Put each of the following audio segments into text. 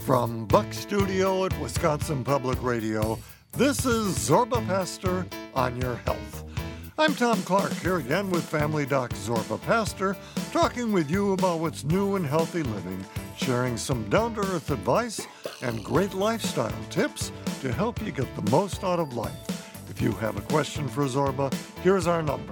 From Buck Studio at Wisconsin Public Radio, this is Zorba Pastor on Your Health. I'm Tom Clark here again with Family Doc Zorba Pastor, talking with you about what's new in healthy living, sharing some down-to-earth advice and great lifestyle tips to help you get the most out of life. If you have a question for Zorba, here's our number,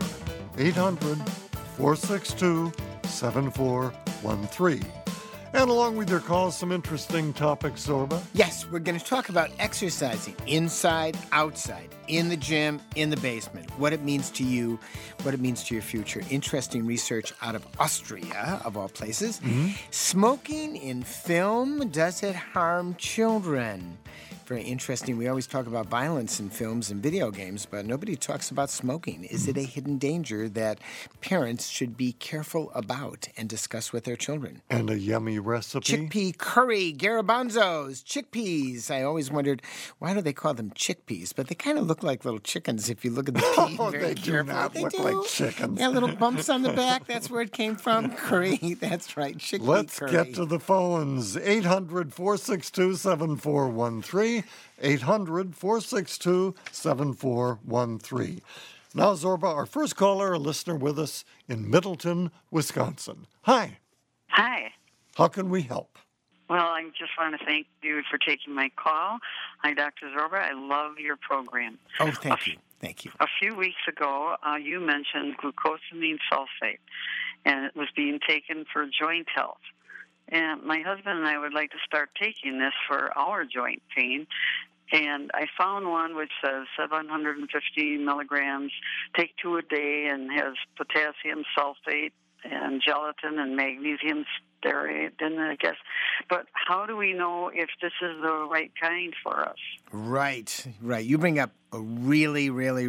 800-462-7413. And along with your calls, some interesting topics, Zorba. Yes, we're going to talk about exercising inside, outside, in the gym, in the basement, what it means to you, what it means to your future. Interesting research out of Austria, of all places. Mm-hmm. Smoking in film, does it harm children? Very interesting. We always talk about violence in films and video games, but nobody talks about smoking. Is it a hidden danger that parents should be careful about and discuss with their children? And a yummy recipe? Chickpea curry, garbanzos, chickpeas. I always wondered, why do they call them chickpeas? But they kind of look like little chickens if you look at the pea very carefully. They do not look like chickens. Yeah, little bumps on the back. That's where it came from. Curry. That's right. Chickpea Let's curry. get to the phones. 800-462-7413. 800-462-7413. Now, Zorba, our first caller, a listener with us in Middleton, Wisconsin. Hi. Hi. How can we help? Well, I just want to thank you for taking my call. Hi, Dr. Zorba. I love your program. Oh, thank you. Thank you. A few weeks ago, you mentioned glucosamine sulfate, and it was being taken for joint health. And my husband and I would like to start taking this for our joint pain. And I found one which says 750 milligrams, take 2 a day, and has potassium sulfate and gelatin and magnesium stearate in it, I guess. But how do we know if this is the right kind for us? Right. You bring up a really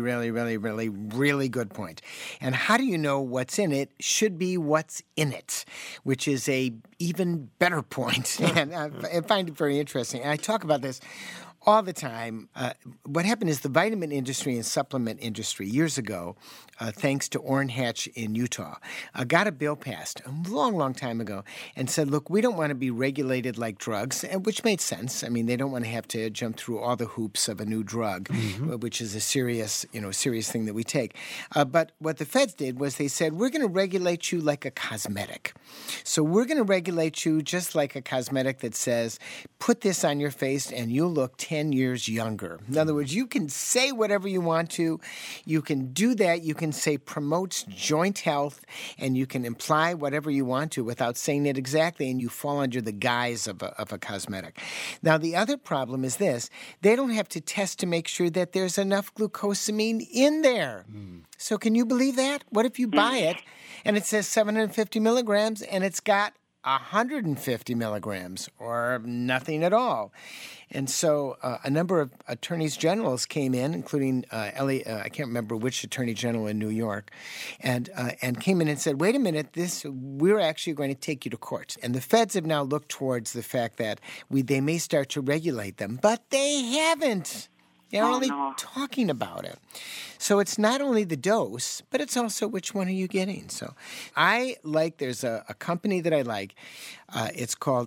good point. And how do you know what's in it should be what's in it, which is a even better point. And I find it very interesting. And I talk about this all the time. What happened is the vitamin industry and supplement industry years ago, thanks to Orrin Hatch in Utah, got a bill passed a long time ago and said, look, we don't want to be regulated like drugs, which made sense. I mean, they don't want to have to jump through all the hoops of a new drug, which is a serious thing that we take. But what the feds did was they said, we're going to regulate you like a cosmetic. So we're going to regulate you just like a cosmetic that says, put this on your face and you'll look 10 years younger. In other words, you can say whatever you want to. You can do that. You can say promotes joint health, and you can imply whatever you want to without saying it exactly, and you fall under the guise of a cosmetic. Now, the other problem is this. They don't have to test to make sure that there's enough glucosamine in there. So can you believe that? What if you buy it, and it says 750 milligrams, and it's got 150 milligrams or nothing at all? And so a number of attorneys generals came in, including I can't remember which attorney general in New York, and came in and said, wait a minute, we're actually going to take you to court. And the feds have now looked towards the fact that they may start to regulate them, but they haven't. They're only talking about it. So it's not only the dose, but it's also which one are you getting. So there's a company that I like. It's called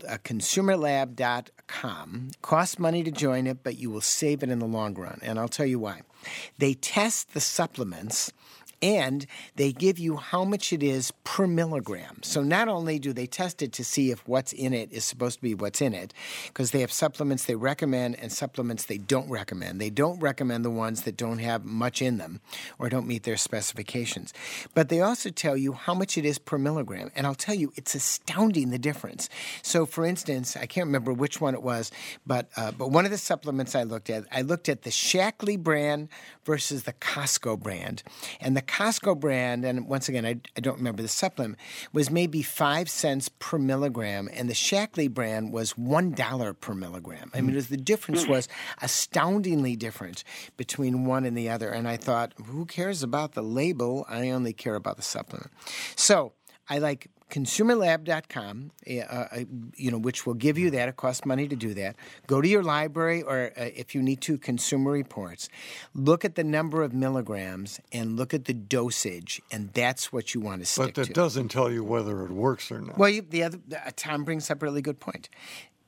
consumerlab.com. Costs money to join it, but you will save it in the long run. And I'll tell you why. They test the supplements, and they give you how much it is per milligram. So not only do they test it to see if what's in it is supposed to be what's in it, because they have supplements they recommend and supplements they don't recommend. They don't recommend the ones that don't have much in them or don't meet their specifications. But they also tell you how much it is per milligram. And I'll tell you, it's astounding, the difference. So, for instance, I can't remember which one it was, but one of the supplements I looked at the Shaklee brand versus the Costco brand. And the Costco brand, and once again, I don't remember the supplement, was maybe 5 cents per milligram, and the Shaklee brand was $1 per milligram. I mean, the difference was astoundingly different between one and the other. And I thought, who cares about the label? I only care about the supplement. So I like consumerlab.com, which will give you that. It costs money to do that. Go to your library, or if you need to, Consumer Reports. Look at the number of milligrams and look at the dosage, and that's what you want to stick to. But that doesn't tell you whether it works or not. Well, Tom brings up a really good point.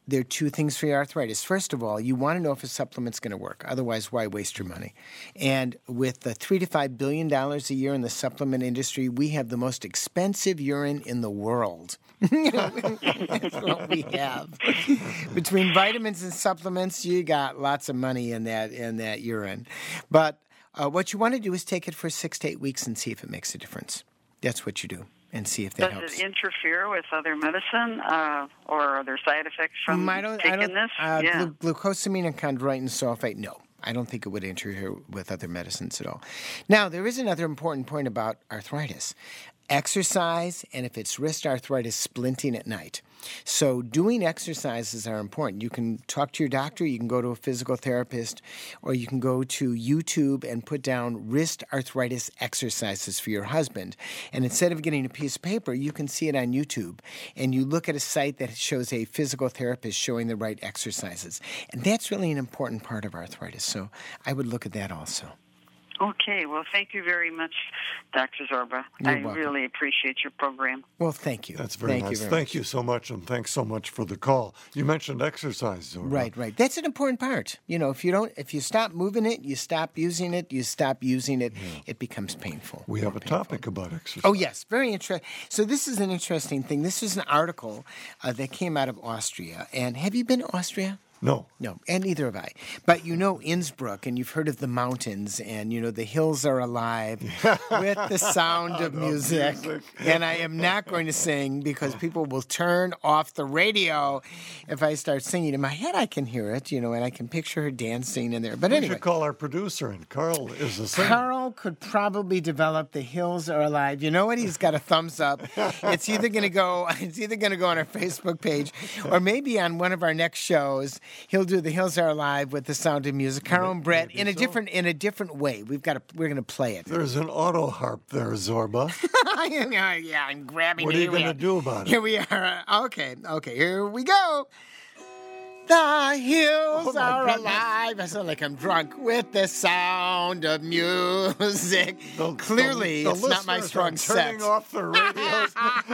there are two things for your arthritis. First of all, you want to know if a supplement's going to work. Otherwise, why waste your money? And with the $3 to $5 billion a year in the supplement industry, we have the most expensive urine in the world. That's what we have. Between vitamins and supplements, you got lots of money in that urine. But what you want to do is take it for 6 to 8 weeks and see if it makes a difference. That's what you do, and see if that helps. Does it interfere with other medicine, or are there side effects from taking this? Glucosamine and chondroitin sulfate, no. I don't think it would interfere with other medicines at all. Now, there is another important point about arthritis. Exercise, and if it's wrist arthritis, splinting at night. So doing exercises are important. You can talk to your doctor, you can go to a physical therapist, or you can go to YouTube and put down wrist arthritis exercises for your husband. And instead of getting a piece of paper, you can see it on YouTube. And you look at a site that shows a physical therapist showing the right exercises. And that's really an important part of arthritis. So I would look at that also. Okay, well, thank you very much, Dr. Zorba. You're I welcome. really appreciate your program. Well, thank you. That's very nice. Thank you so much, and thanks so much for the call. You mentioned exercise, Zorba. Right. That's an important part. If you stop moving it, you stop using it, it becomes painful. We have a topic about exercise. Oh, yes, very interesting. So this is an interesting thing. This is an article that came out of Austria. And have you been to Austria? No, and neither have I. But you know Innsbruck, and you've heard of the mountains, and you know the hills are alive with the sound of music. And I am not going to sing because people will turn off the radio if I start singing. In my head, I can hear it, and I can picture her dancing in there. But anyway, we should call our producer, and Carl is a singer. Carl could probably develop "The Hills Are Alive." You know what? He's got a thumbs up. It's either going to go on our Facebook page, or maybe on one of our next shows. He'll do "The Hills Are Alive" with the sound of music. Carl and Brett in a different way. We're going to play it. There's an auto harp there, Zorba. Yeah, I'm grabbing it. What are you going to do about it? Here we are. Okay, here we go. The hills are alive. I sound like I'm drunk with the sound of music. Clearly, it's not my strong set. Turning off the radios.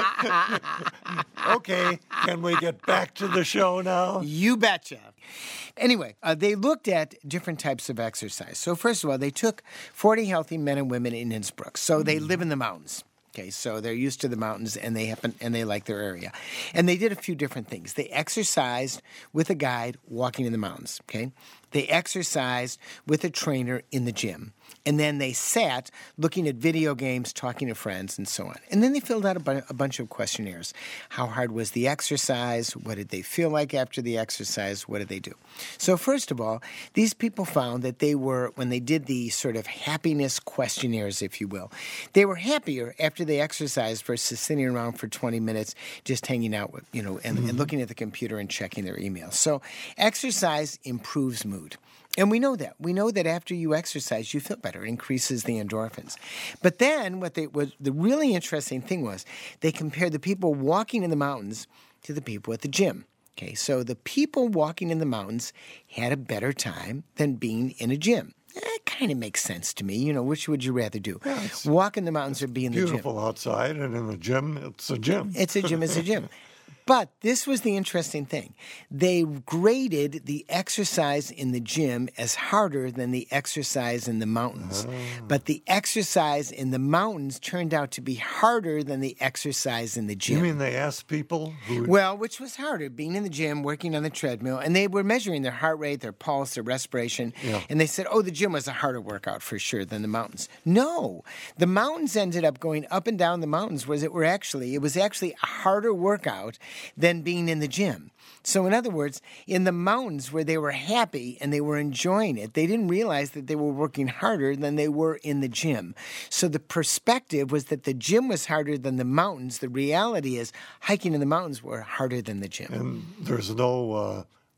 Okay, can we get back to the show now? You betcha. Anyway, they looked at different types of exercise. So first of all, they took 40 healthy men and women in Innsbruck. So they live in the mountains. Okay, so they're used to the mountains, and they like their area. And they did a few different things. They exercised with a guide walking in the mountains, okay? They exercised with a trainer in the gym. And then they sat looking at video games, talking to friends, and so on. And then they filled out a bunch of questionnaires. How hard was the exercise? What did they feel like after the exercise? What did they do? So first of all, these people found that when they did the sort of happiness questionnaires, if you will, they were happier after they exercised versus sitting around for 20 minutes just hanging out with, and looking at the computer and checking their emails. So exercise improves mood. And we know that. We know that after you exercise, you feel better. It increases the endorphins. But then the really interesting thing was they compared the people walking in the mountains to the people at the gym. Okay, so the people walking in the mountains had a better time than being in a gym. That kind of makes sense to me. Which would you rather do? Yeah, walk in the mountains or be in the gym? Beautiful outside, and in the gym, it's a gym. It's a gym. But this was the interesting thing. They graded the exercise in the gym as harder than the exercise in the mountains. But the exercise in the mountains turned out to be harder than the exercise in the gym. You mean they asked people who... Well, which was harder, being in the gym, working on the treadmill, and they were measuring their heart rate, their pulse, their respiration, and they said, the gym was a harder workout for sure than the mountains. No, the mountains ended up going up and down the mountains, it was actually a harder workout than being in the gym. So in other words, in the mountains where they were happy and they were enjoying it, they didn't realize that they were working harder than they were in the gym. So the perspective was that the gym was harder than the mountains. The reality is hiking in the mountains were harder than the gym. And there's no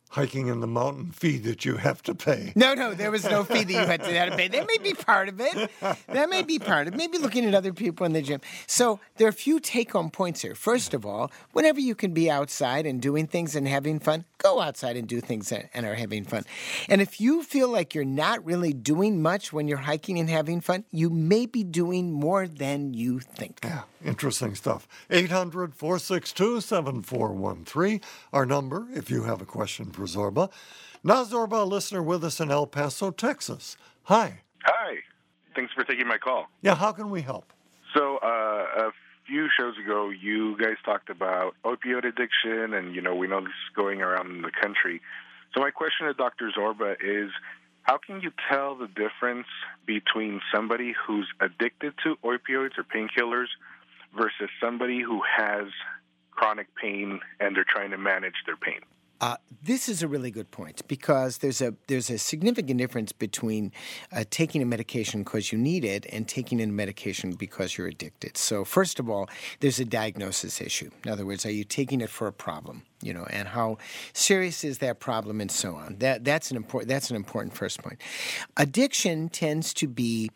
hiking in the mountain fee that you have to pay. No, there was no fee that you had to pay. That may be part of it. Maybe looking at other people in the gym. So there are a few take-home points here. First of all, whenever you can be outside and doing things and having fun, go outside and do things and are having fun. And if you feel like you're not really doing much when you're hiking and having fun, you may be doing more than you think. Yeah, interesting stuff. 800-462-7413, our number if you have a question for Zorba. Now, Zorba, a listener with us in El Paso, Texas. Hi. Hi. Thanks for taking my call. Yeah, how can we help? So, a few shows ago, you guys talked about opioid addiction, and, we know this is going around the country. So my question to Dr. Zorba is, how can you tell the difference between somebody who's addicted to opioids or painkillers versus somebody who has chronic pain and they're trying to manage their pain? This is a really good point because there's a significant difference between taking a medication because you need it and taking a medication because you're addicted. So first of all, there's a diagnosis issue. In other words, are you taking it for a problem? And how serious is that problem, and so on. That's an important first point. Addiction tends to be,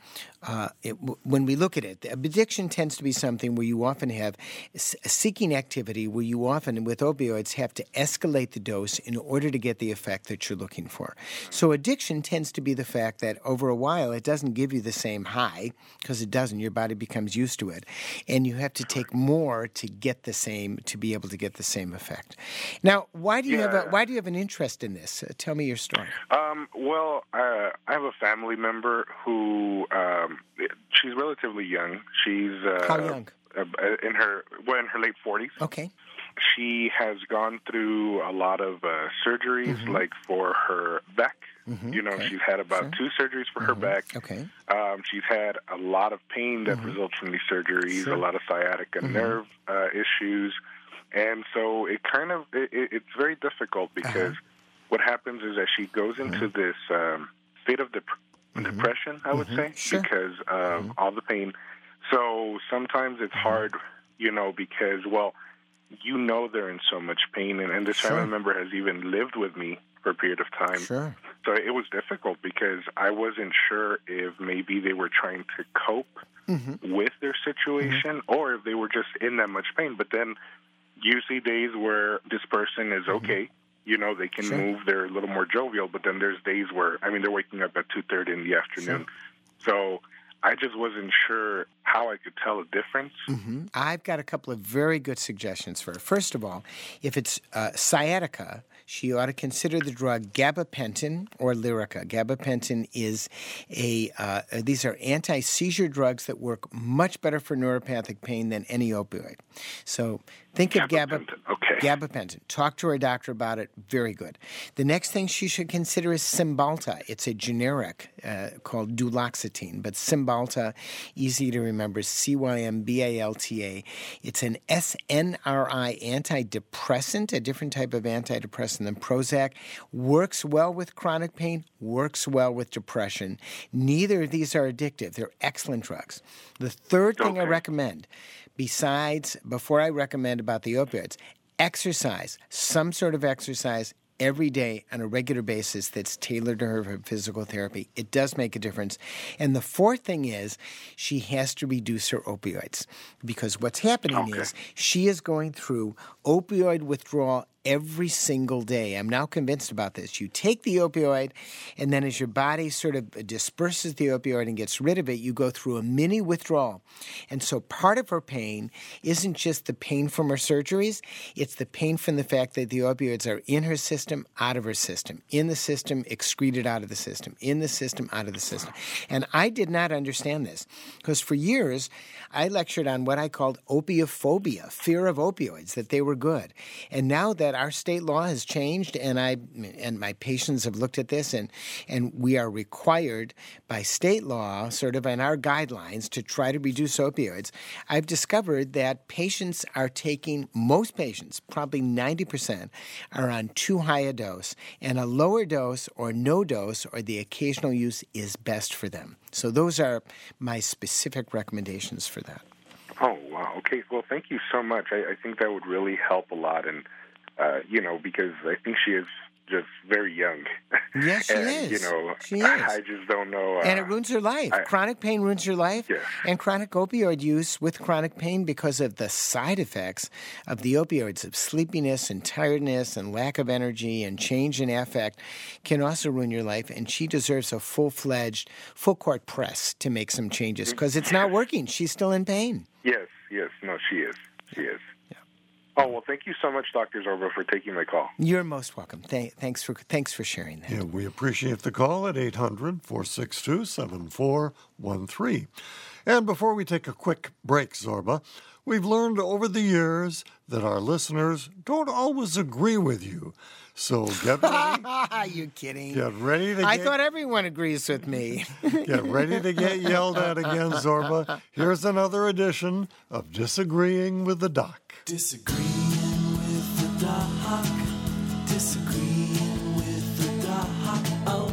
when we look at it, addiction tends to be something where you often have seeking activity, where you often, with opioids, have to escalate the dose in order to get the effect that you're looking for. So addiction tends to be the fact that over a while it doesn't give you the same high, because it doesn't. Your body becomes used to it, and you have to take more to be able to get the same effect. Now, why do you have an interest in this? Tell me your story. Well, I have a family member who she's relatively young. She's how young? In her late 40s. Okay. She has gone through a lot of surgeries, like for her back. Okay. She's had about 2 surgeries for her back. Okay. She's had a lot of pain that results from these surgeries, a lot of sciatica nerve issues. And so it's very difficult because what happens is that she goes into this state of depression, I would say, because of all the pain. So sometimes it's hard, because, they're in so much pain. And this family member has even lived with me for a period of time. Sure. So it was difficult because I wasn't sure if maybe they were trying to cope with their situation or if they were just in that much pain. But then you see days where this person is okay. They can move. They're a little more jovial. But then there's days where, they're waking up at 2:30 in the afternoon. So I just wasn't sure how I could tell a difference. I've got a couple of very good suggestions for her. First of all, if it's sciatica, she ought to consider the drug gabapentin or Lyrica. Gabapentin is these are anti-seizure drugs that work much better for neuropathic pain than any opioid. So think of gabapentin. Talk to her doctor about it. Very good. The next thing she should consider is Cymbalta. It's a generic called duloxetine, but Cymbalta, easy to remember, Cymbalta. It's an SNRI antidepressant, a different type of antidepressant than Prozac. Works well with chronic pain, works well with depression. Neither of these are addictive. They're excellent drugs. The third thing I recommend, before I recommend about the opioids, exercise, some sort of exercise every day on a regular basis that's tailored to her for physical therapy. It does make a difference. And the fourth thing is she has to reduce her opioids, because what's happening is she is going through opioid withdrawal every single day. I'm now convinced about this. You take the opioid, and then as your body sort of disperses the opioid and gets rid of it, you go through a mini withdrawal. And so part of her pain isn't just the pain from her surgeries, it's the pain from the fact that the opioids are in her system, out of her system, in the system, excreted out of the system, in the system, out of the system. And I did not understand this, because for years I lectured on what I called opiophobia, fear of opioids, that they were good. And now that our state law has changed, and my patients have looked at this, and we are required by state law, sort of in our guidelines, to try to reduce opioids, I've discovered that most patients, probably 90%, are on too high a dose, and a lower dose or no dose or the occasional use is best for them. So those are my specific recommendations for that. Oh, wow. Okay. Well, thank you so much. I think that would really help a lot. And, because I think she is just very young. Yes, she and, is. You know, she is. I just don't know. And it ruins her life. Chronic pain ruins her life. Yeah. And chronic opioid use with chronic pain, because of the side effects of the opioids, of sleepiness and tiredness and lack of energy and change in affect, can also ruin your life. And she deserves a full-fledged, full-court press to make some changes, because it's not working. She's still in pain. Yes. No, she is. She is. Yeah. Oh, well, thank you so much, Dr. Zorba, for taking my call. You're most welcome. Thanks for sharing that. Yeah, we appreciate the call at 800-462-7413. And before we take a quick break, Zorba, we've learned over the years that our listeners don't always agree with you. So get ready. Are you kidding? Get ready to I thought everyone agrees with me. Get ready to get yelled at again, Zorba. Here's another edition of Disagreeing with the Doc. Disagreeing with the doc. Disagreeing with the doc.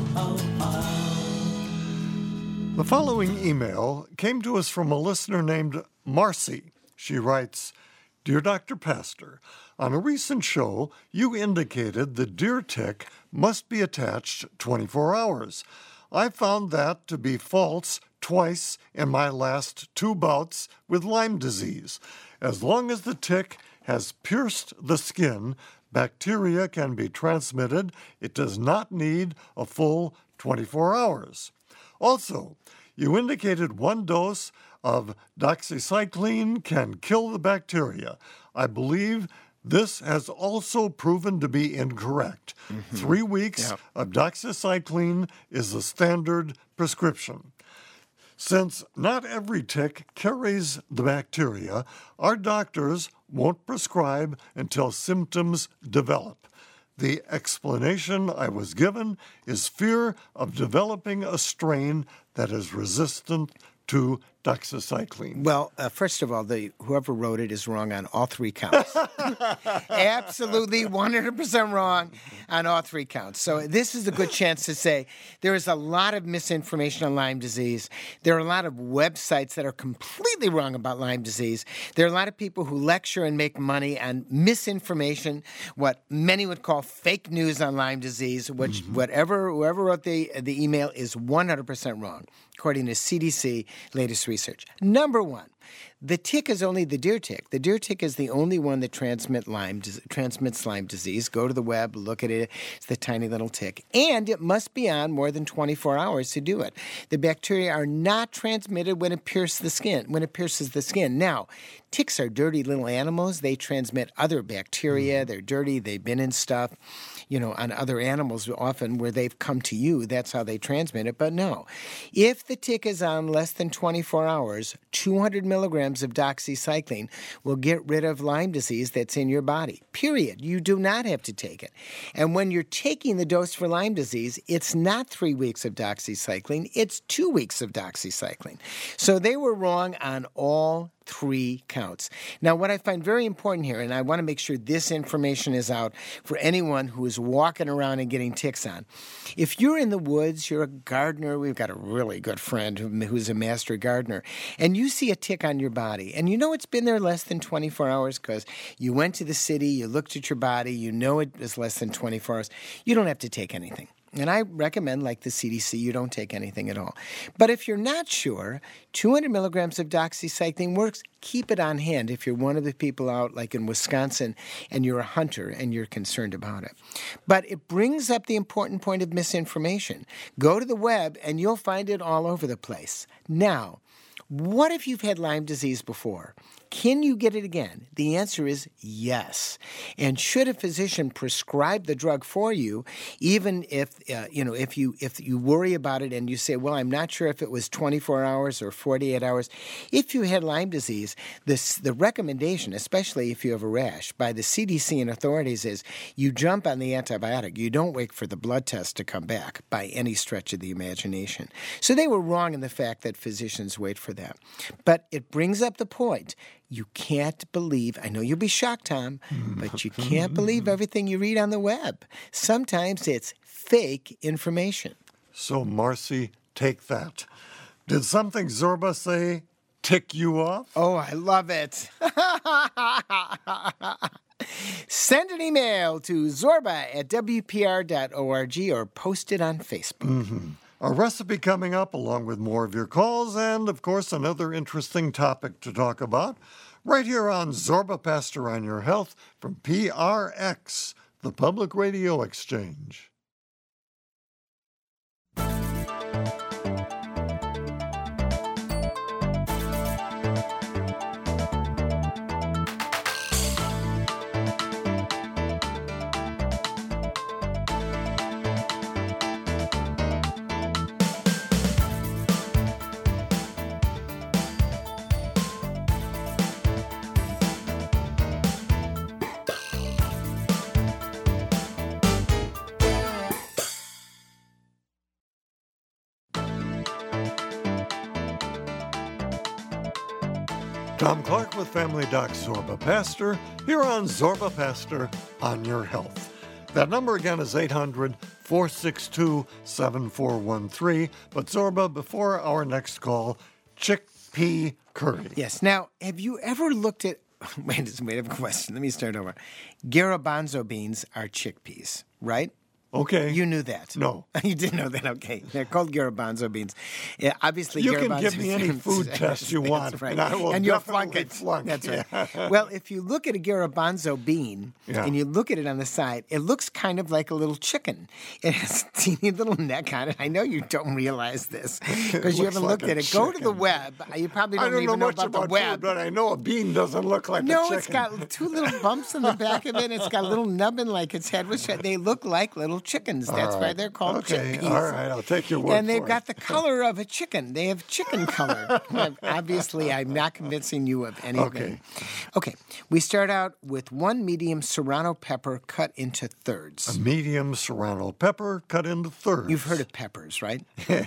The following email came to us from a listener named Marcy. She writes, Dear Dr. Pastor, on a recent show, you indicated the deer tick must be attached 24 hours. I found that to be false twice in my last 2 bouts with Lyme disease. As long as the tick has pierced the skin, bacteria can be transmitted. It does not need a full 24 hours. Also, you indicated 1 dose of doxycycline can kill the bacteria. I believe this has also proven to be incorrect. 3 weeks of doxycycline is the standard prescription. Since not every tick carries the bacteria, our doctors won't prescribe until symptoms develop. The explanation I was given is fear of developing a strain that is resistant to doxycycline. Well, first of all, whoever wrote it is wrong on all 3 counts. Absolutely 100% wrong on all 3 counts. So this is a good chance to say there is a lot of misinformation on Lyme disease. There are a lot of websites that are completely wrong about Lyme disease. There are a lot of people who lecture and make money on misinformation, what many would call fake news on Lyme disease, which whoever wrote the email is 100% wrong, according to CDC latest research. Number 1, the tick is only the deer tick. The deer tick is the only one that transmits Lyme disease. Go to the web, look at it. It's the tiny little tick. And it must be on more than 24 hours to do it. The bacteria are not transmitted when it pierces the skin. Now, ticks are dirty little animals. They transmit other bacteria. They're dirty. They've been in stuff, on other animals often where they've come to you. That's how they transmit it. But no, if the tick is on less than 24 hours, 200 milligrams of doxycycline will get rid of Lyme disease that's in your body. Period. You do not have to take it. And when you're taking the dose for Lyme disease, it's not 3 weeks of doxycycline. It's 2 weeks of doxycycline. So they were wrong on all 3 counts. Now, what I find very important here, and I want to make sure this information is out for anyone who is walking around and getting ticks on. If you're in the woods, you're a gardener, we've got a really good friend who's a master gardener, and you see a tick on your body, and you know it's been there less than 24 hours because you went to the city, you looked at your body, you know it was less than 24 hours, you don't have to take anything. And I recommend, like the CDC, you don't take anything at all. But if you're not sure, 200 milligrams of doxycycline works. Keep it on hand if you're one of the people out, like in Wisconsin, and you're a hunter and you're concerned about it. But it brings up the important point of misinformation. Go to the web, and you'll find it all over the place. Now, what if you've had Lyme disease before? Can you get it again? The answer is yes. And should a physician prescribe the drug for you, even if you worry about it and you say, well, I'm not sure if it was 24 hours or 48 hours. If you had Lyme disease, the recommendation, especially if you have a rash, by the CDC and authorities is you jump on the antibiotic. You don't wait for the blood test to come back by any stretch of the imagination. So they were wrong in the fact that physicians wait for that. But it brings up the point. You can't believe, I know you'll be shocked, Tom, but you can't believe everything you read on the web. Sometimes it's fake information. So, Marcy, take that. Did something Zorba say tick you off? Oh, I love it. Send an email to zorba@wpr.org or post it on Facebook. A recipe coming up along with more of your calls and, of course, another interesting topic to talk about right here on Zorba Pastor on Your Health from PRX, the Public Radio Exchange. Tom Clark with Family Doc Zorba Pastor here on Zorba Pastor on Your Health. That number again is 800-462-7413. But Zorba, before our next call, chickpea curry. Yes. Now, have you ever looked at... Wait, I have a question. Let me start over. Garbanzo beans are chickpeas, right? Okay. You knew that. No. You didn't know that. Okay. They're called garbanzo beans. Yeah, obviously, You garbanzo can give me any food test you want, That's right. and I will you'll definitely flunk. That's right. Yeah. Well, if you look at a garbanzo bean Yeah. and you look at it on the side, it looks kind of like a little chicken. It has a teeny little neck on it. I know you don't realize this because you looks haven't looked like at a it. Go to the chicken. web. You probably I don't don't know even know much about the about web. food, but I know a bean doesn't look like a No, chicken. it's got two little bumps on the back of it. It's got a little nubbin like its head was shut. They look like little chickens. That's why they're called Okay, chickpeas. all right, I'll take your word And they've for got it. the color of a chicken. They have chicken color. Obviously, I'm not convincing you of anything. Okay, we start out with 1 medium serrano pepper cut into thirds. A medium serrano pepper cut into thirds. You've heard of peppers, right?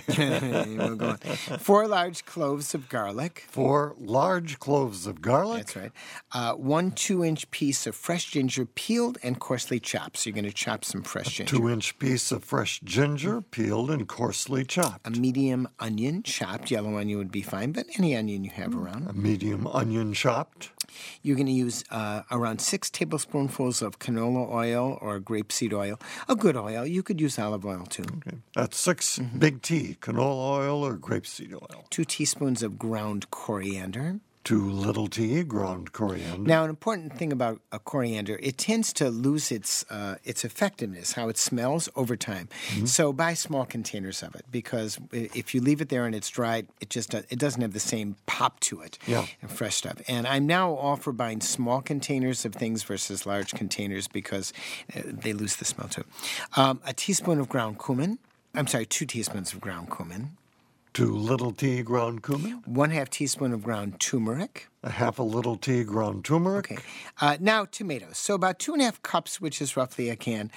We'll go on. 4 large cloves of garlic. 4 large cloves of garlic. That's right. 1 2-inch piece of fresh ginger peeled and coarsely chopped. So you're going to chop some fresh ginger. 2-inch piece of fresh ginger, peeled and coarsely chopped. A medium onion, chopped. Yellow onion would be fine, but any onion you have around. A medium onion chopped. You're going to use around 6 tablespoonfuls of canola oil or grapeseed oil. A good oil. You could use olive oil, too. Okay. That's 6 big T, canola oil or grapeseed oil. 2 teaspoons of ground coriander. 2 little T, ground coriander. Now, an important thing about a coriander, it tends to lose its effectiveness, how it smells over time. So buy small containers of it because if you leave it there and it's dried, it doesn't have the same pop to it. Yeah. And fresh stuff. And I'm now all for buying small containers of things versus large containers because they lose the smell too. A teaspoon of ground cumin. I'm sorry, 2 teaspoons of ground cumin. 2 little T, ground cumin. 1/2 teaspoon of ground turmeric. A half a little T, ground turmeric. Okay. Now, tomatoes. So about 2.5 cups, which is roughly a can.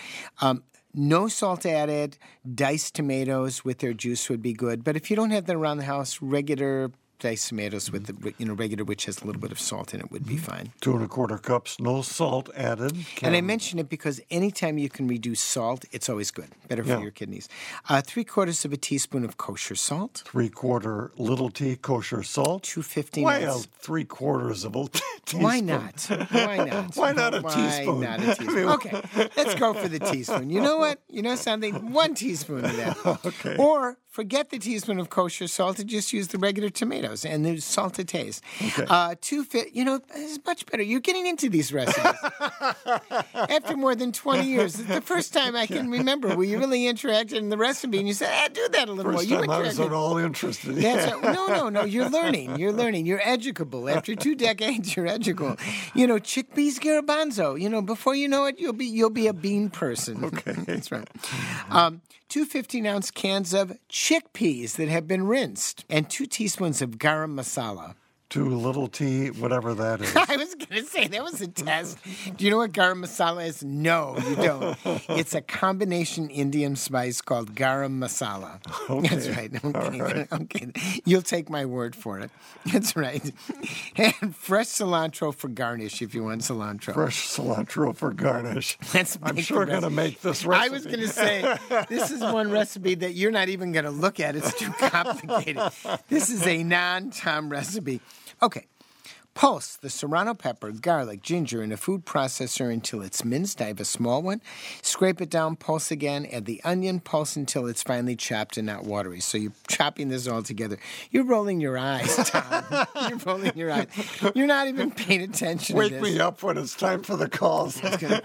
No salt added. Diced tomatoes with their juice would be good. But if you don't have that around the house, regular diced tomatoes with the regular, which has a little bit of salt in it, would be fine. 2 1/4 cups, no salt added. And I mention it because anytime you can reduce salt, it's always good. Better for Yeah. your kidneys. 3/4 of a teaspoon of kosher salt. 3/4 little T kosher salt. 250 Why nuts. 3/4 of a teaspoon? Why not? Why not? Why not a teaspoon? Why not a teaspoon? Okay, let's go for the teaspoon. You know what? You know something? 1 teaspoon of that. Okay. Or forget the teaspoon of kosher salt and just use the regular tomatoes and the salt to taste. Okay. It's much better. You're getting into these recipes. After more than 20 years, it's the first time I can remember where you really interacted in the recipe and you said, do that a little more. First You time I was interacted. at all interested. That's right. No. You're learning. You're educable. After 2 decades, you're educable. Chickpeas garbanzo. Before you know it, you'll be a bean person. Okay. That's right. 2 15-ounce cans of chickpeas that have been rinsed, and 2 teaspoons of garam masala. too little T, whatever that is. I was going to say, that was a test. Do you know what garam masala is? No, you don't. It's a combination Indian spice called garam masala. Okay. That's right. Okay. All right. Okay. You'll take my word for it. That's right. And fresh cilantro for garnish if you want cilantro. Fresh cilantro for garnish. Let's I'm make sure the going to recipe. make this recipe. I was going to say, this is one recipe that you're not even going to look at. It's too complicated. This is a non-Tom recipe. Okay. Pulse the serrano pepper, garlic, ginger in a food processor until it's minced. I have a small one. Scrape it down, pulse again. Add the onion, pulse until it's finely chopped and not watery. So you're chopping this all together. You're rolling your eyes, Tom. You're rolling your eyes. You're not even paying attention to Wake this. me up when it's time for the calls.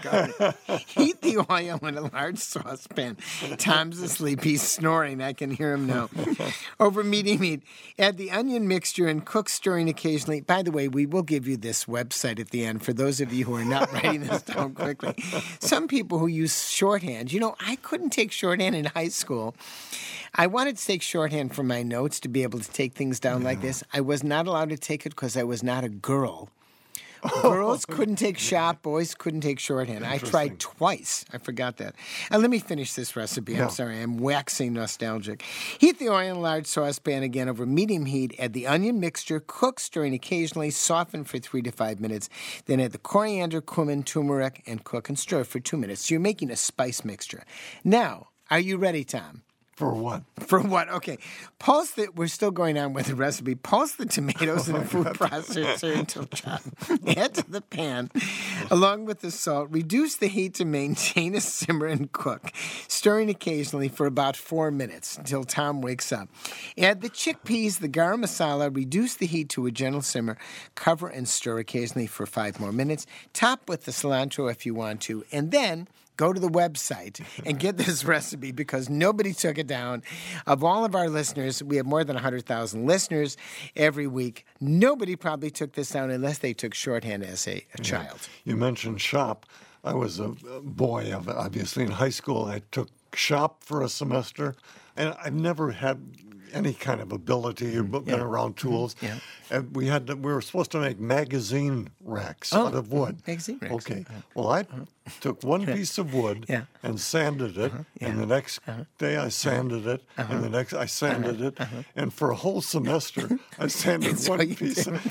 Heat the oil in a large saucepan. Tom's asleep. He's snoring. I can hear him now. Over medium heat, add the onion mixture and cook, stirring occasionally. By the way, we will give you this website at the end for those of you who are not writing this down quickly. Some people who use shorthand. You know, I couldn't take shorthand in high school. I wanted to take shorthand for my notes to be able to take things down like this. I was not allowed to take it because I was not a girl. Girls couldn't take shop, boys couldn't take shorthand. I tried twice. I forgot that. And let me finish this recipe. I'm sorry, I'm waxing nostalgic. Heat the oil in a large saucepan again over medium heat. Add the onion mixture, cook, stirring occasionally, soften for 3 to 5 minutes. Then add the coriander, cumin, turmeric, and cook and stir for 2 minutes. So you're making a spice mixture. Now, are you ready, Tom? For what? For what? Okay. Pulse the, we're still going on with the recipe. Pulse the tomatoes in a food processor until chopped. Add to the pan along with the salt. Reduce the heat to maintain a simmer and cook, stirring occasionally for about 4 minutes until Tom wakes up. Add the chickpeas, the garam masala. Reduce the heat to a gentle simmer. Cover and stir occasionally for 5 more minutes. Top with the cilantro if you want to. And then go to the website and get this recipe because nobody took it down. Of all of our listeners, we have more than 100,000 listeners every week. Nobody probably took this down unless they took shorthand as a child. You mentioned shop. I was a boy, obviously, in high school. I took shop for a semester, and I've never had any kind of ability or been around tools. Yeah. And we were supposed to make magazine racks out of wood. Magazine racks. Okay. Well, I took one piece of wood and sanded it, and the next day I sanded it, and the next I sanded it, and for a whole semester I sanded one piece. And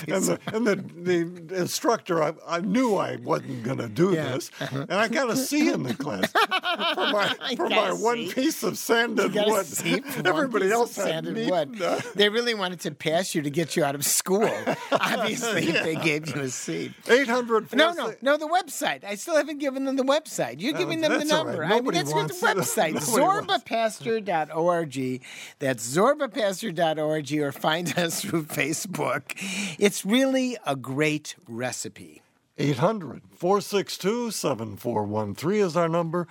the instructor, I knew I wasn't going to do this, and I got a C in the class for my one piece of sanded wood. Everybody else had sanded wood. They really wanted to pass you to get you out of school. Obviously, if they gave you a C. 800. No, the website. I still haven't given them the website. You're giving them the that's all number. right. I mean, Nobody that's wants the it. website. Zorbapastor.org. That's zorbapastor.org, or find us through Facebook. It's really a great recipe. 800-462-7413 is our number.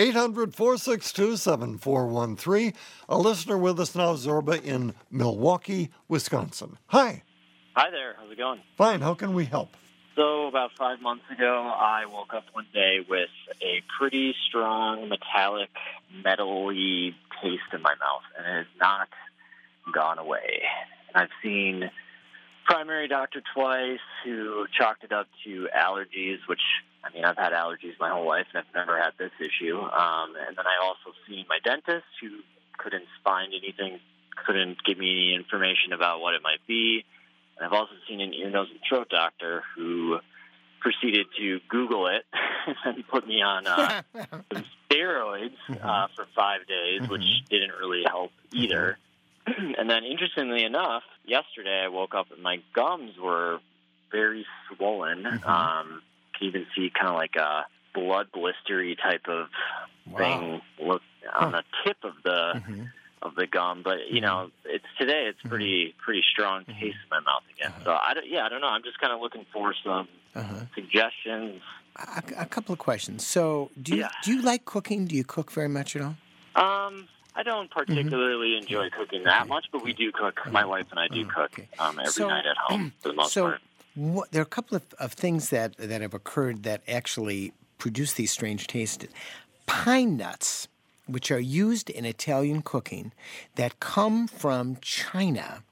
800-462-7413. A listener with us now, Zorba, in Milwaukee, Wisconsin. Hi. Hi there. How's it going? Fine. How can we help? So about 5 months ago, I woke up one day with a pretty strong metallic, metal-y taste in my mouth, and it has not gone away. And I've seen primary doctor twice who chalked it up to allergies, which, I mean, I've had allergies my whole life, and I've never had this issue. And then I also seen my dentist who couldn't find anything, couldn't give me any information about what it might be. And I've also seen an ear, nose, and throat doctor who proceeded to Google it and put me on some steroids for 5 days, which didn't really help either. And then, interestingly enough, yesterday I woke up and my gums were very swollen. You can even see kind of like a blood blistery type of thing look on the tip of the gum, but you know, it's pretty strong taste in my mouth again. So I don't know. I'm just kind of looking for some suggestions. A couple of questions. So, do you like cooking? Do you cook very much at all? I don't particularly enjoy cooking that much, but we do cook. My wife and I do cook every night at home for the most part. There are a couple of things that have occurred that actually produce these strange tastes. Pine nuts, which are used in Italian cooking, that come from China,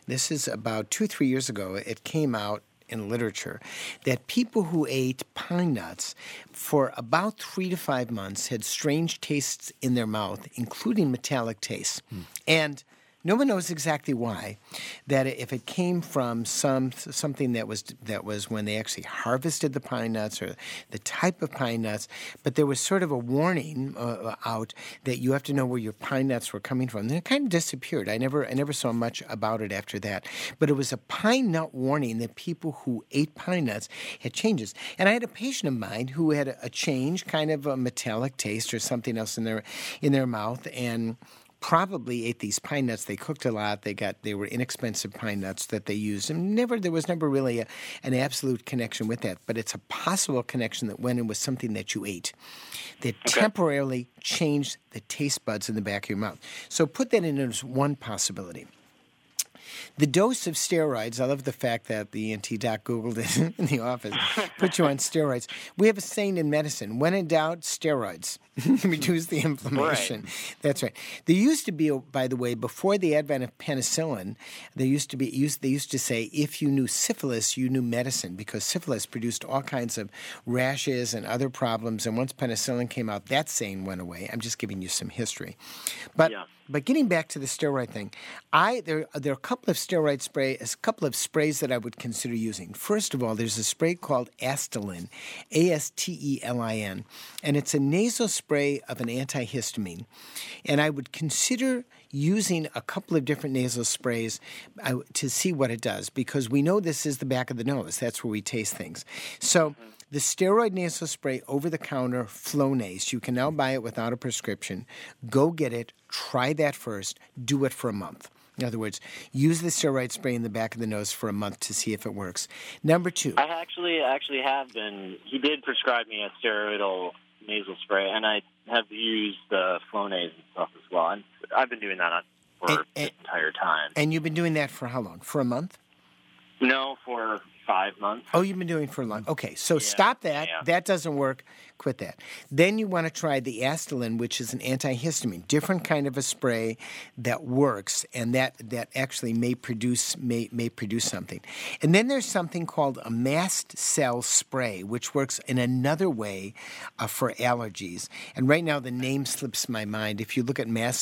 this is about 2-3 years ago, it came out in literature that people who ate pine nuts for about 3 to 5 months had strange tastes in their mouth, including metallic tastes. And no one knows exactly why. That if it came from something that was when they actually harvested the pine nuts or the type of pine nuts, but there was sort of a warning out that you have to know where your pine nuts were coming from. And it kind of disappeared. I never saw much about it after that. But it was a pine nut warning that people who ate pine nuts had changes. And I had a patient of mine who had a change, kind of a metallic taste or something else in their mouth, and probably ate these pine nuts. They cooked a lot. They were inexpensive pine nuts that they used, and there was never really an absolute connection with that. But it's a possible connection that went in with something that you ate that temporarily changed the taste buds in the back of your mouth. So put that in as one possibility. The dose of steroids, I love the fact that the ENT doc Googled it in the office, put you on steroids. We have a saying in medicine, when in doubt, steroids. Reduce the inflammation. Right. That's right. There used to be, by the way, before the advent of penicillin, they used to say, if you knew syphilis, you knew medicine, because syphilis produced all kinds of rashes and other problems. And once penicillin came out, that saying went away. I'm just giving you some history. But getting back to the steroid thing, there are a couple of sprays that I would consider using. First of all, there's a spray called Astelin, Astelin, and it's a nasal spray of an antihistamine. And I would consider using a couple of different nasal sprays to see what it does, because we know this is the back of the nose. That's where we taste things. So the steroid nasal spray over-the-counter Flonase, you can now buy it without a prescription. Go get it. Try that first. Do it for a month. In other words, use the steroid spray in the back of the nose for a month to see if it works. Number 2. I actually have been. He did prescribe me a steroidal nasal spray, and I have used the Flonase and stuff as well. And I've been doing that for the entire time. And you've been doing that for how long? For a month? No, for 5 months. Oh, you've been doing it for a long. Okay, so stop that. Yeah. That doesn't work. Quit that. Then you want to try the Astelin, which is an antihistamine, different kind of a spray that works, and that actually may produce something. And then there's something called a mast cell spray, which works in another way for allergies. And right now the name slips my mind. If you look at mast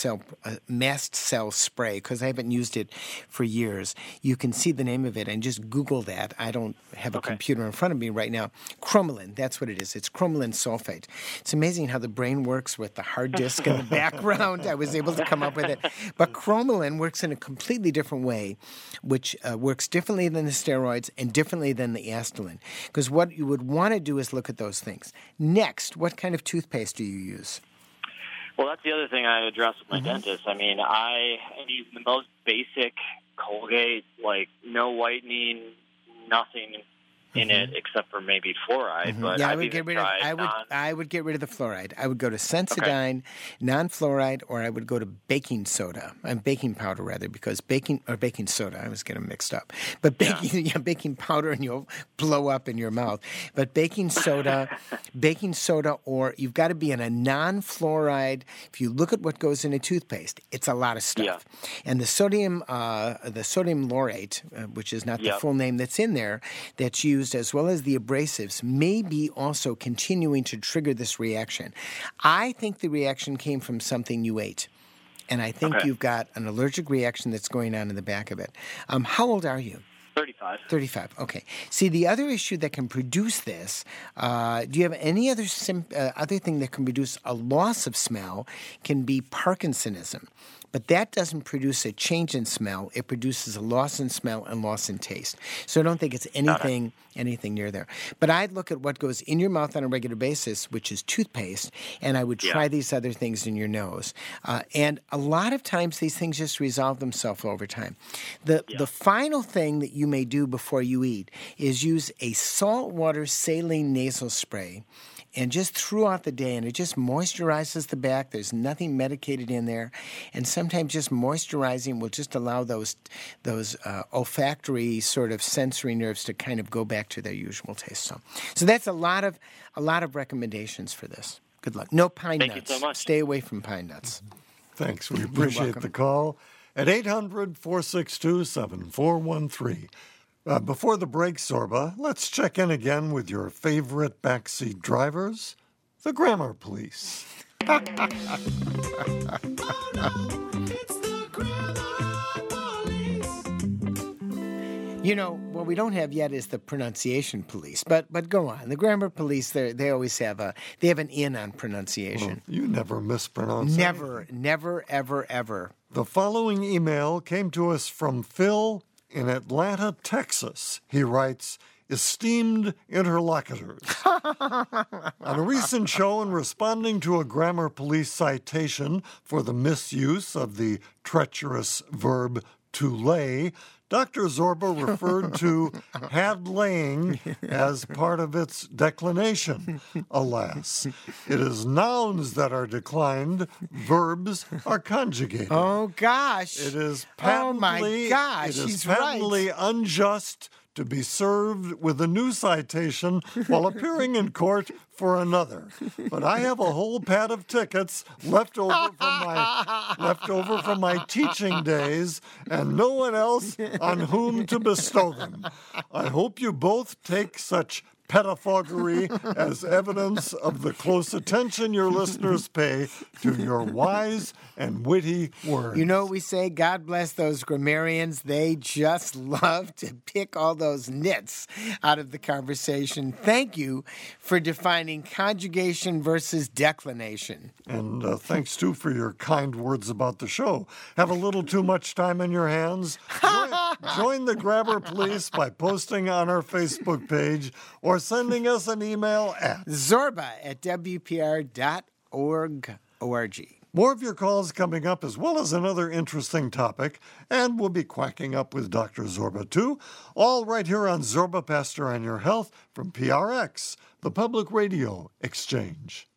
cell spray, because I haven't used it for years, you can see the name of it and just Google that. I don't have a computer in front of me right now. Cromolyn, that's what it is. It's cromolyn sulfate. It's amazing how the brain works with the hard disk in the background. I was able to come up with it. But cromolyn works in a completely different way, which works differently than the steroids and differently than the Astelin. Because what you would want to do is look at those things. Next, what kind of toothpaste do you use? Well, that's the other thing I address with my dentist. I mean, I use the most basic Colgate, like no whitening, nothing in it except for maybe fluoride. But I would get rid of the fluoride. I would go to Sensodyne, non-fluoride, or I would go to baking soda and baking powder rather, because baking soda, I was getting them mixed up. But baking powder and you'll blow up in your mouth. But baking soda, or you've got to be in a non-fluoride. If you look at what goes in a toothpaste, it's a lot of stuff. Yeah. And the sodium laurate, which is not the full name that's in there, that's used as well as the abrasives, may be also continuing to trigger this reaction. I think the reaction came from something you ate, and I think you've got an allergic reaction that's going on in the back of it. How old are you? 35. 35, okay. See, the other issue that can produce this, do you have any other thing that can produce a loss of smell, can be Parkinsonism. But that doesn't produce a change in smell. It produces a loss in smell and loss in taste. So I don't think it's anything near there. But I'd look at what goes in your mouth on a regular basis, which is toothpaste, and I would try these other things in your nose. And a lot of times these things just resolve themselves over time. The final thing that you may do before you eat is use a saltwater saline nasal spray, and just throughout the day, and it just moisturizes the back. There's nothing medicated in there, and sometimes just moisturizing will just allow those olfactory sort of sensory nerves to kind of go back to their usual taste. So that's a lot of recommendations for this. Good luck. No pine nuts. Thank you so much. Stay away from pine nuts. Thanks. We appreciate the call. at 800-462-7413. Before the break, Zorba, let's check in again with your favorite backseat drivers, the Grammar Police. You know, what we don't have yet is the pronunciation police, but go on. The grammar police, they always have an in on pronunciation. Well, you never mispronounce Never, ever, ever. The following email came to us from Phil in Atlanta, Texas. He writes, "Esteemed interlocutors, on a recent show in responding to a grammar police citation for the misuse of the treacherous verb to lay, Dr. Zorba referred to had laying as part of its declination. Alas, it is nouns that are declined, verbs are conjugated. Oh, gosh. It is patently, unjust to be served with a new citation while appearing in court for another. But I have a whole pad of tickets left over from my teaching days, and no one else on whom to bestow them. I hope you both take such pedophagy as evidence of the close attention your listeners pay to your wise and witty words." You know what we say? God bless those grammarians. They just love to pick all those nits out of the conversation. Thank you for defining conjugation versus declination. And thanks, too, for your kind words about the show. Have a little too much time in your hands? Join the Grammar Police by posting on our Facebook page or sending us an email at zorba@wpr.org. More of your calls coming up, as well as another interesting topic, and we'll be quacking up with Dr. Zorba, too, all right here on Zorba Pastor on Your Health from PRX, the Public Radio Exchange.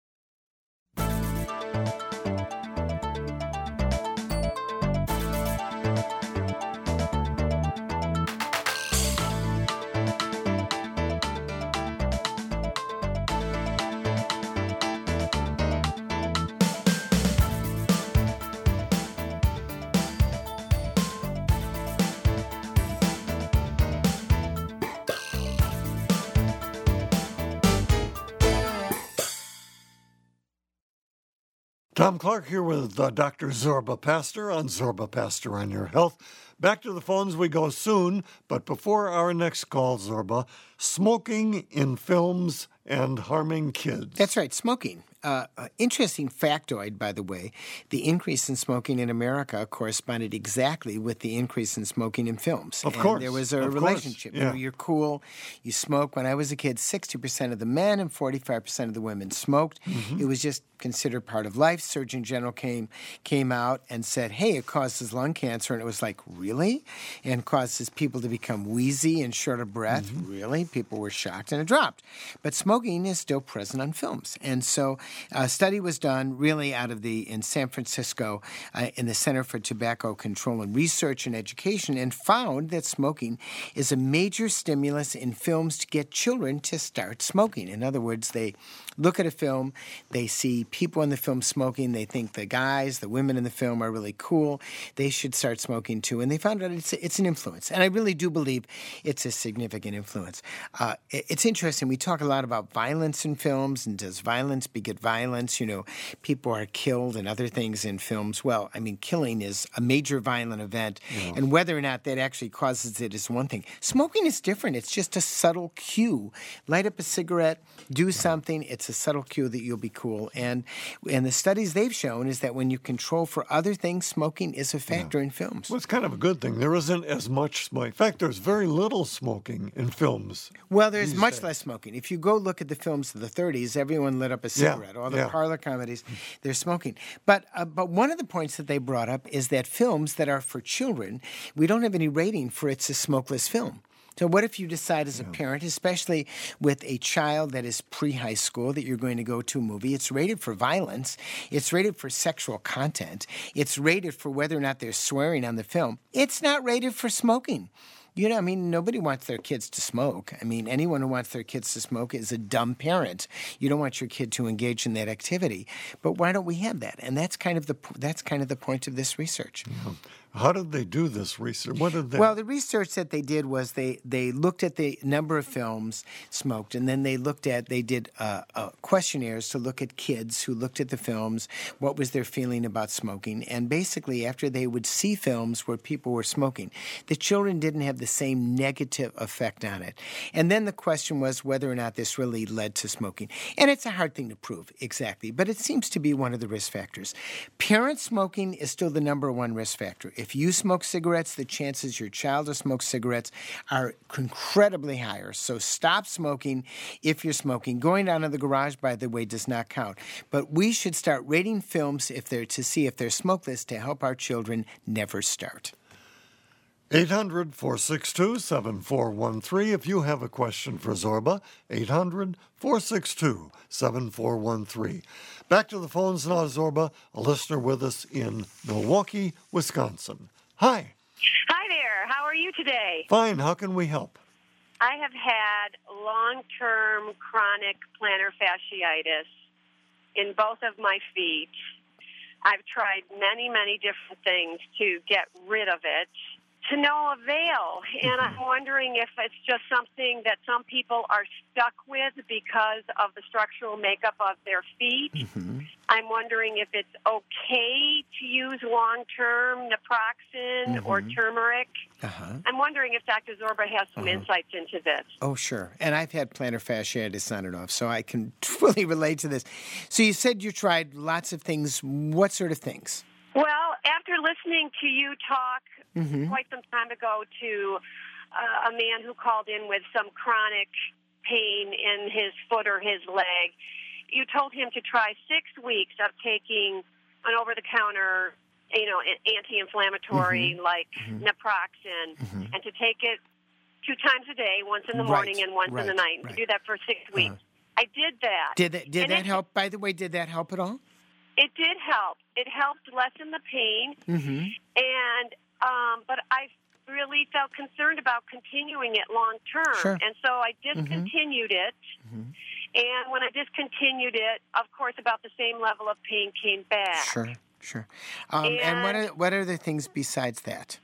Tom Clark here with Dr. Zorba Pastor on Zorba Pastor on Your Health. Back to the phones we go soon, but before our next call, Zorba, smoking in films and harming kids. That's right, smoking. Interesting factoid, by the way. The increase in smoking in America corresponded exactly with the increase in smoking in films. Of course. There was a relationship. Yeah. You're cool. You smoke. When I was a kid, 60% of the men and 45% of the women smoked. Mm-hmm. It was just considered part of life. Surgeon General came out and said, hey, it causes lung cancer. And it was like, really? And causes people to become wheezy and short of breath. Mm-hmm. Really? People were shocked, and it dropped. But smoking is still present on films. And so a study was done really in San Francisco in the Center for Tobacco Control and Research and Education, and found that smoking is a major stimulus in films to get children to start smoking. In other words, they look at a film, they see people in the film smoking, they think the women in the film are really cool, they should start smoking too, and they found out it's an influence. And I really do believe it's a significant influence. It's interesting, we talk a lot about violence in films, and does violence beget violence? You know, people are killed and other things in films. Well, I mean, killing is a major violent event, and whether or not that actually causes it is one thing. Smoking is different. It's just a subtle cue. Light up a cigarette, do something. It's a subtle cue that you'll be cool. And the studies they've shown is that when you control for other things, smoking is a factor in films. Well, it's kind of a good thing. There isn't as much smoking. In fact, there's very little smoking in films. Well, there's much less smoking. If you go look at the films of the 30s, everyone lit up a cigarette. All the parlor comedies, they're smoking. But one of the points that they brought up is that films that are for children, we don't have any rating for it's a smokeless film. So what if you decide as a parent, especially with a child that is pre-high school, that you're going to go to a movie, it's rated for violence, it's rated for sexual content, it's rated for whether or not they're swearing on the film. It's not rated for smoking. You know, I mean, nobody wants their kids to smoke. I mean, anyone who wants their kids to smoke is a dumb parent. You don't want your kid to engage in that activity. But why don't we have that? And that's kind of the point of this research. Yeah. How did they do this research? What did they? Well, the research that they did was they looked at the number of films smoked, and then they did questionnaires to look at kids who looked at the films, what was their feeling about smoking, and basically after they would see films where people were smoking, the children didn't have the same negative effect on it. And then the question was whether or not this really led to smoking. And it's a hard thing to prove exactly, but it seems to be one of the risk factors. Parent smoking is still the number one risk factor. If you smoke cigarettes, the chances your child will smoke cigarettes are incredibly higher. So stop smoking if you're smoking. Going down to the garage, by the way, does not count. But we should start rating films to see if they're smokeless to help our children never start. 800-462-7413 if you have a question for Zorba. 800-462-7413. Back to the phones now, Zorba, a listener with us in Milwaukee, Wisconsin. Hi. Hi there. How are you today? Fine. How can we help? I have had long-term chronic plantar fasciitis in both of my feet. I've tried many, many different things to get rid of it, to no avail. And I'm wondering if it's just something that some people are stuck with because of the structural makeup of their feet. Mm-hmm. I'm wondering if it's okay to use long-term naproxen or turmeric. Uh-huh. I'm wondering if Dr. Zorba has some insights into this. Oh, sure. And I've had plantar fasciitis on and off, so I can fully relate to this. So you said you tried lots of things. What sort of things? Well, after listening to you talk quite some time ago to a man who called in with some chronic pain in his foot or his leg, you told him to try 6 weeks of taking an over-the-counter, anti-inflammatory like naproxen, and to take it 2 times a day, once in the morning and once in the night, and to do that for 6 weeks. I did that. Did that help? By the way, did that help at all? It did help. It helped lessen the pain, and but I really felt concerned about continuing it long term, and so I discontinued it. And when I discontinued it, of course, about the same level of pain came back. Sure. And what are the things besides that?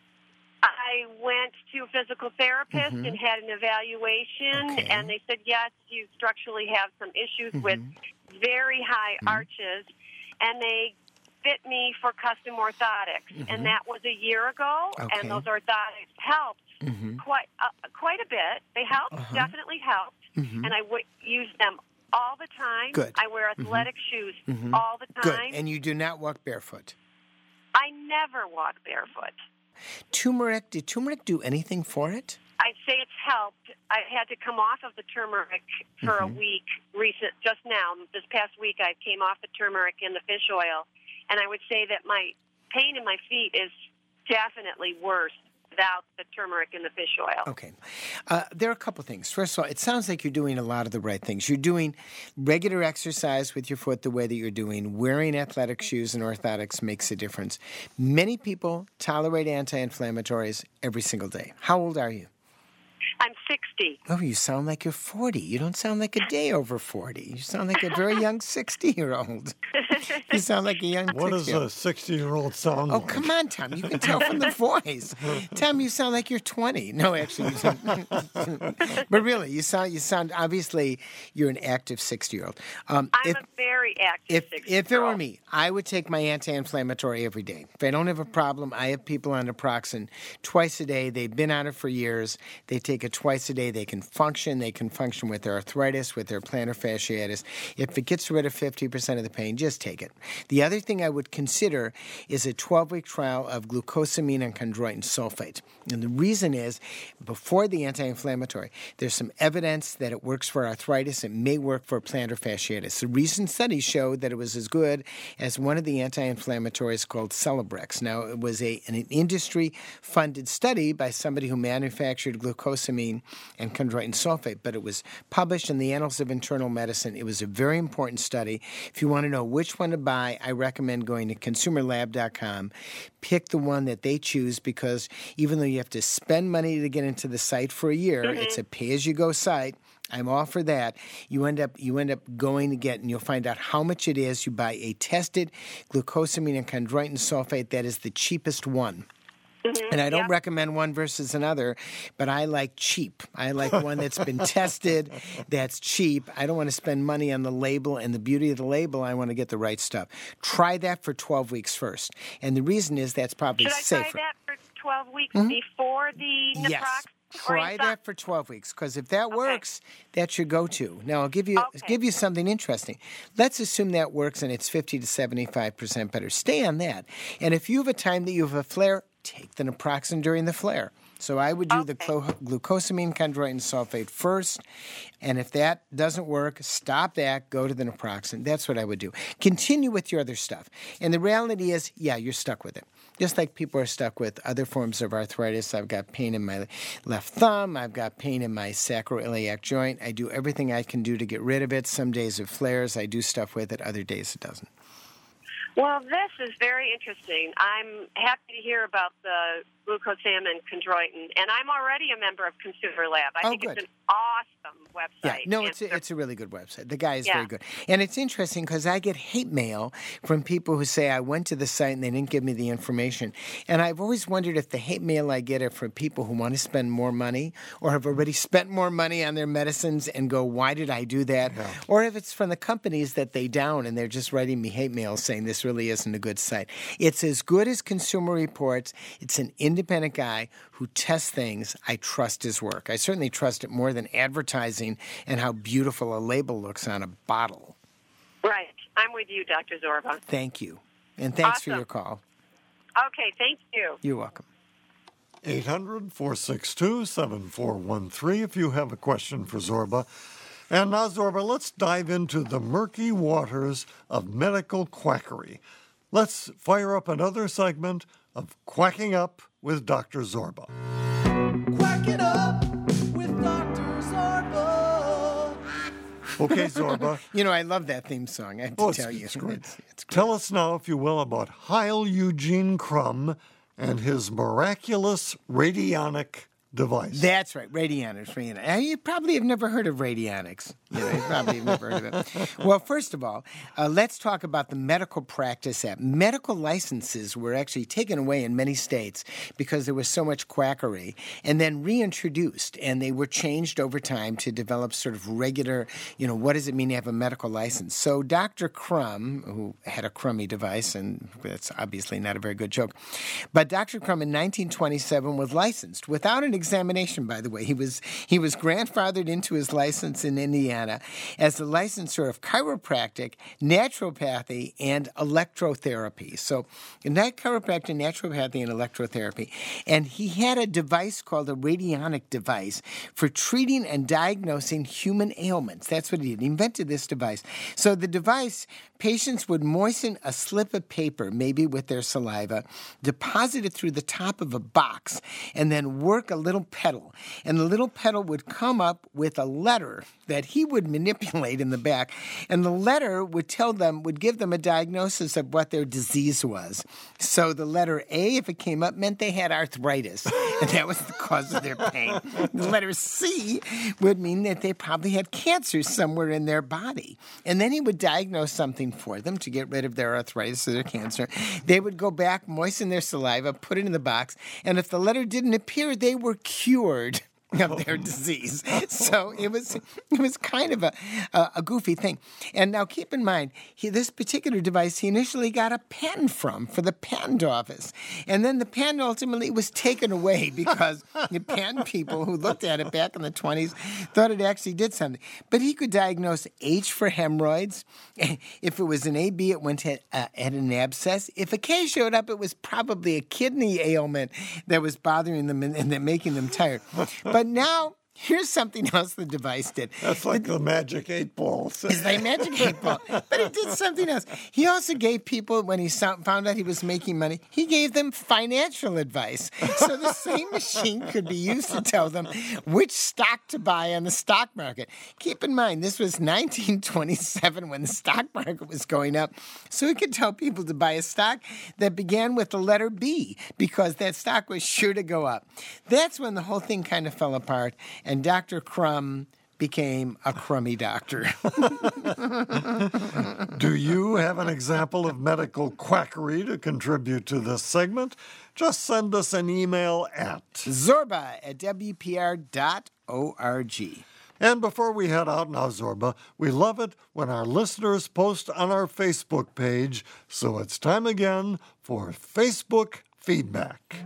I went to a physical therapist and had an evaluation, and they said, yes, you structurally have some issues with very high arches, and they fit me for custom orthotics. And that was a year ago, and those orthotics helped quite a bit. They helped, definitely helped, and I use them all the time. Good. I wear athletic shoes all the time. Good. And you do not walk barefoot? I never walk barefoot. Turmeric, did turmeric do anything for it? I'd say it's helped. I had to come off of the turmeric for a week just now. This past week I came off the turmeric and the fish oil, and I would say that my pain in my feet is definitely worse without the turmeric and the fish oil. Okay. There are a couple things. First of all, it sounds like you're doing a lot of the right things. You're doing regular exercise with your foot the way that you're doing. Wearing athletic shoes and orthotics makes a difference. Many people tolerate anti-inflammatories every single day. How old are you? I'm 60. Oh, you sound like you're 40. You don't sound like a day over 40. You sound like a very young 60-year-old. You sound like a young 60-year-old. What does a 60-year-old sound like? Oh, come on, Tom. You can tell from the voice. Tom, you sound like you're 20. No, actually, you sound... But really, you sound obviously, you're an active 60-year-old. I'm a very active 60-year-old. If it were me, I would take my anti-inflammatory every day. If I don't have a problem, I have people on naproxen twice a day. They've been on it for years. They take it twice a day. They can function. They can function with their arthritis, with their plantar fasciitis. If it gets rid of 50% of the pain, just take it. The other thing I would consider is a 12-week trial of glucosamine and chondroitin sulfate. And the reason is, before the anti-inflammatory, there's some evidence that it works for arthritis. It may work for plantar fasciitis. The recent studies showed that it was as good as one of the anti-inflammatories called Celebrex. Now, it was an industry-funded study by somebody who manufactured glucosamine glucosamine and chondroitin sulfate, but it was published in the Annals of Internal Medicine. It was a very important study. If you want to know which one to buy, I recommend going to consumerlab.com. Pick the one that they choose, because even though you have to spend money to get into the site for a year, it's a pay-as-you-go site. I'm all for that. You end up going to get, and you'll find out how much it is. You buy a tested glucosamine and chondroitin sulfate that is the cheapest one. And I don't recommend one versus another, but I like cheap. I like one that's been tested, that's cheap. I don't want to spend money on the label, and the beauty of the label, I want to get the right stuff. Try that for 12 weeks first. And the reason is that's probably safer. Should I try that for 12 weeks before the naproxen? Yes. Try that for 12 weeks, because if that works, that's your go-to. Now, I'll give you something interesting. Let's assume that works and it's 50 to 75% better. Stay on that. And if you have a time that you have a flare, take the naproxen during the flare. So I would do the glucosamine chondroitin sulfate first, and if that doesn't work, stop that, go to the naproxen. That's what I would do. Continue with your other stuff. And the reality is, you're stuck with it. Just like people are stuck with other forms of arthritis. I've got pain in my left thumb. I've got pain in my sacroiliac joint. I do everything I can do to get rid of it. Some days it flares. I do stuff with it. Other days it doesn't. Well, this is very interesting. I'm happy to hear about the glucosamine chondroitin, and I'm already a member of Consumer Lab. I think it's an awesome website. Yeah, no, it's a really good website. The guy is very good. And it's interesting because I get hate mail from people who say, I went to the site and they didn't give me the information. And I've always wondered if the hate mail I get are from people who want to spend more money or have already spent more money on their medicines and go, why did I do that? Yeah. Or if it's from the companies that they down and they're just writing me hate mail saying this really isn't a good site. It's as good as Consumer Reports. It's an independent guy who tests things. I trust his work. I certainly trust it more than advertising and how beautiful a label looks on a bottle. Right. I'm with you, Dr. Zorba. Thank you. And thanks for your call. Okay, thank you. You're welcome. 800-462-7413 if you have a question for Zorba. And now, Zorba, let's dive into the murky waters of medical quackery. Let's fire up another segment of Quacking Up with Dr. Zorba. Quack it up with Dr. Zorba. Okay, Zorba. I love that theme song, I have to tell you. It's great. It's great. Tell us now, if you will, about Heil Eugene Krumm and his miraculous radionic device. That's right, radionics. You probably have never heard of radionics. You probably have never heard of it. Well, first of all, let's talk about the Medical Practice Act. Medical licenses were actually taken away in many states because there was so much quackery, and then reintroduced, and they were changed over time to develop sort of regular, what does it mean to have a medical license? So Dr. Krumm, who had a crummy device, and that's obviously not a very good joke, but Dr. Krumm in 1927 was licensed without an examination, by the way. He was grandfathered into his license in Indiana as the licensor of chiropractic, naturopathy, and electrotherapy. So, chiropractic, naturopathy, and electrotherapy. And he had a device called a radionic device for treating and diagnosing human ailments. That's what he did. He invented this device. So the device, patients would moisten a slip of paper, maybe with their saliva, deposit it through the top of a box, and then work a little pedal. And the little pedal would come up with a letter that he would manipulate in the back. And the letter would give them a diagnosis of what their disease was. So the letter A, if it came up, meant they had arthritis. And that was the cause of their pain. The letter C would mean that they probably had cancer somewhere in their body. And then he would diagnose something for them to get rid of their arthritis or their cancer. They would go back, moisten their saliva, put it in the box, and if the letter didn't appear, they were cured of their disease. So it was kind of a goofy thing. And now keep in mind, this particular device he initially got a patent for the patent office. And then the patent ultimately was taken away because the patent people who looked at it back in the 20s thought it actually did something. But he could diagnose H for hemorrhoids. If it was an AB, it went at an abscess. If a K showed up, it was probably a kidney ailment that was bothering them and making them tired. But now Here's something else the device did. That's like the magic 8 balls. It's like magic 8 ball. But he did something else. He also gave people, when he found out he was making money, he gave them financial advice. So the same machine could be used to tell them which stock to buy on the stock market. Keep in mind, this was 1927 when the stock market was going up. So he could tell people to buy a stock that began with the letter B because that stock was sure to go up. That's when the whole thing kind of fell apart. And Dr. Crumb became a crummy doctor. Do you have an example of medical quackery to contribute to this segment? Just send us an email at zorba@wpr.org. And before we head out now, Zorba, we love it when our listeners post on our Facebook page, so it's time again for Facebook Feedback.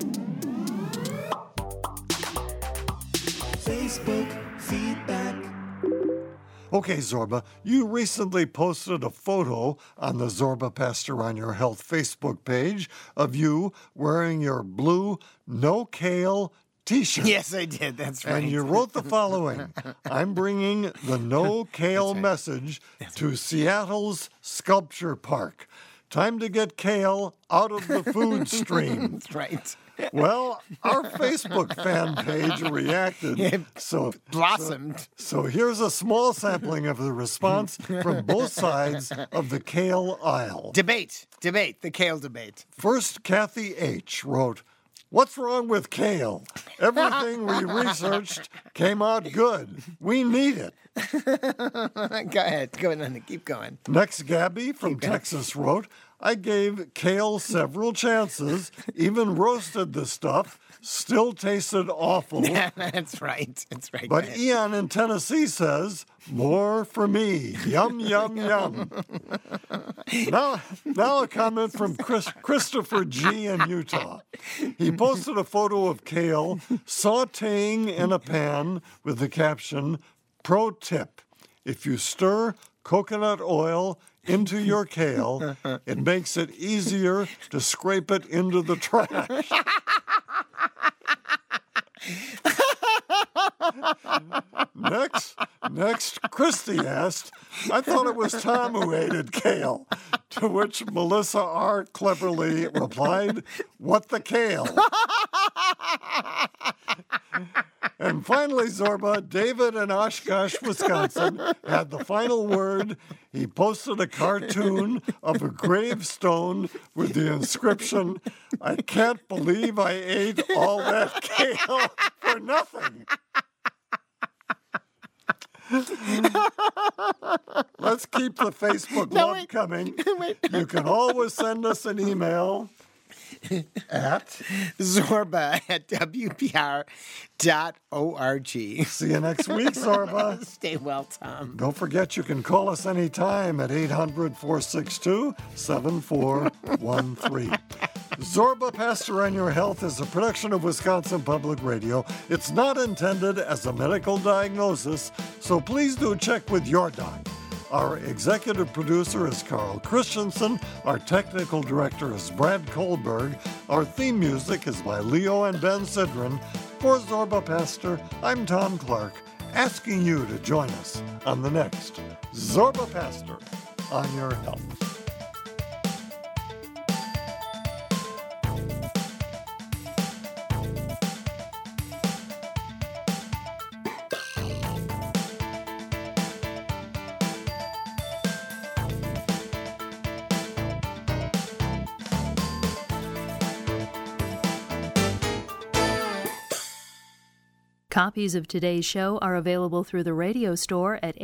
Facebook feedback. Okay, Zorba, you recently posted a photo on the Zorba Pastor on Your Health Facebook page of you wearing your blue No Kale T-shirt. Yes, I did. That's right. And you wrote the following: I'm bringing the No Kale message to Seattle's Sculpture Park. Time to get kale out of the food stream. That's right. Well, our Facebook fan page reacted. It so blossomed. So here's a small sampling of the response from both sides of the kale aisle. Debate, the kale debate. First, Kathy H. wrote, "What's wrong with kale? Everything we researched came out good. We need it." Go ahead. Go on. Keep going. Next, Gabby from Texas wrote, "I gave kale several chances, even roasted the stuff, still tasted awful." That's right. That's right. But Eon in Tennessee says, "More for me. Yum, yum, yum." Now a comment from Christopher G. in Utah. He posted a photo of kale sautéing in a pan with the caption, "Pro tip, if you stir coconut oil into your kale, it makes it easier to scrape it into the trash." Next, Christy asked, "I thought it was Tom who hated kale," to which Melissa R. cleverly replied, "What the kale?" And finally, Zorba, David in Oshkosh, Wisconsin, had the final word. He posted a cartoon of a gravestone with the inscription, "I can't believe I ate all that kale for nothing." Let's keep the Facebook love coming. You can always send us an email at zorba@wpr.org. See you next week, Zorba. Stay well, Tom. Don't forget you can call us anytime at 800-462-7413. Zorba Pastor on Your Health is a production of Wisconsin Public Radio. It's not intended as a medical diagnosis, so please do check with your doc. Our executive producer is Carl Christensen. Our technical director is Brad Kohlberg. Our theme music is by Leo and Ben Sidran. For Zorba Pastor, I'm Tom Clark, asking you to join us on the next Zorba Pastor on Your Health. Copies of today's show are available through the radio store at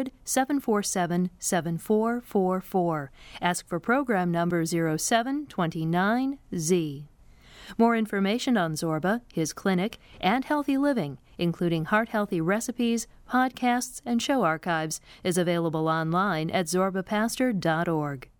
800-747-7444. Ask for program number 0729Z. More information on Zorba, his clinic, and healthy living, including heart-healthy recipes, podcasts, and show archives, is available online at zorbapastor.org.